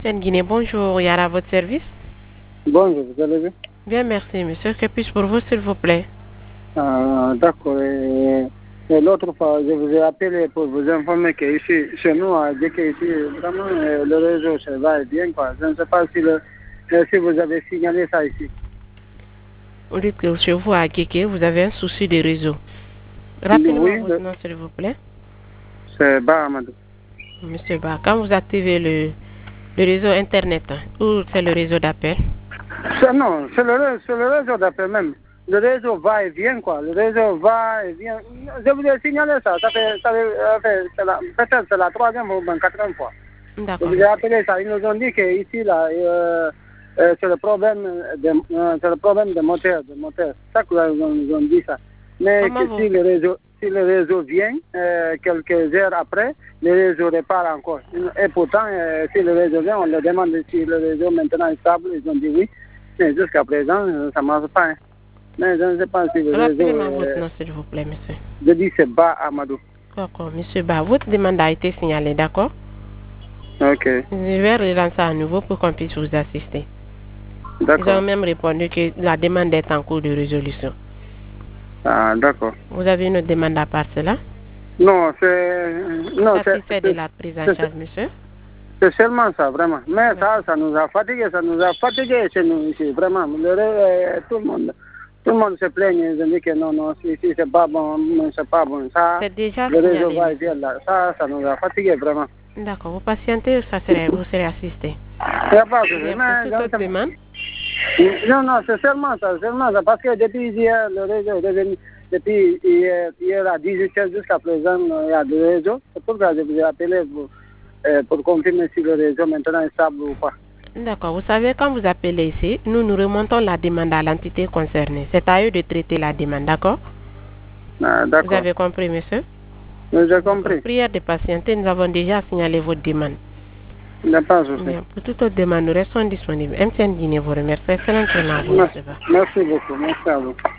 Guinée, bonjour, Yara, à votre service. Bonjour, vous allez bien? Bien, merci, monsieur. Que puis-je pour vous, s'il vous plaît? D'accord. Et l'autre fois, je vous ai appelé pour vous informer que ici, chez nous, à Djeké, ici, vraiment, le réseau, ça va bien, quoi. Je ne sais pas si vous avez signalé ça ici. Vous dites que chez vous, à Kéké, vous avez un souci de réseau. Rappelez-moi votre nom, s'il vous plaît. C'est Bahamadou. Monsieur Ba, quand vous activez le réseau Internet, ou c'est le réseau d'appel? Non, c'est le réseau d'appel même. Le réseau va et vient, quoi. Le réseau va et vient. Je vous ai signalé ça. Peut-être c'est la troisième ou la quatrième fois. D'accord. Je vous ai appelé ça. Ils nous ont dit qu'ici, là, c'est le problème de moteur. C'est ça qu'ils nous ont dit ça. Mais si le réseau vient, quelques heures après, le réseau répare encore. Et pourtant, si le réseau vient, on leur demande si le réseau maintenant est stable. Ils ont dit oui. Mais jusqu'à présent, ça ne marche pas. Hein. Mais je ne sais pas si le réseau... Rappelez-moi votre nom, s'il vous plaît, monsieur. Je dis c'est Ba Amadou. D'accord, monsieur Ba. Votre demande a été signalée, d'accord? Ok. Je vais relancer à nouveau pour qu'on puisse vous assister. D'accord. Ils ont même répondu que la demande est en cours de résolution. Ah, d'accord. Vous avez une autre demande à part cela? Non, c'est... Non, c'est de la prise en charge, monsieur? C'est seulement ça, vraiment. Mais ça nous a fatigués, chez nous ici, vraiment. Tout le monde se plaigne, ils disent que non, si c'est pas bon, c'est pas bon. Ça, c'est déjà le réseau va et vient là. Ça nous a fatigués, vraiment. D'accord, vous patientez, vous serez assisté. Il n'y a pas de toute autre demande? Non, c'est seulement ça, parce que depuis hier, le réseau est revenu, depuis hier à 18h jusqu'à présent, il y a deux réseaux. C'est pour ça que je vous ai appelé pour confirmer si le réseau maintenant est stable ou pas. D'accord, vous savez, quand vous appelez ici, nous remontons la demande à l'entité concernée. C'est à eux de traiter la demande, d'accord? D'accord. Vous avez compris, monsieur? Oui, j'ai compris. Prière de patienter, nous avons déjà signalé votre demande. Il n'y a pas de souci. Pour toute autre demande, nous restons disponibles. MTN Guinée vous remercie. Excellente journée à vous, Merci beaucoup, merci à vous.